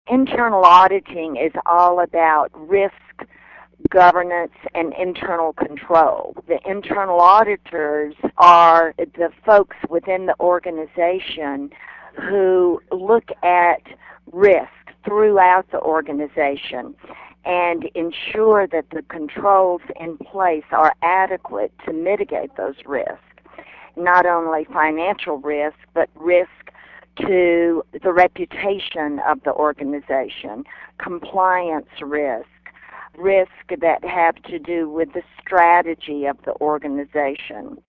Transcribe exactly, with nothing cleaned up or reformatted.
internal auditing is all about risk, governance, and internal control. The internal auditors are the folks within the organization who look at risk throughout the organization and ensure that the controls in place are adequate to mitigate those risks. Not only financial risk, but risk to the reputation of the organization, compliance risk, risk that have to do with the strategy of the organization.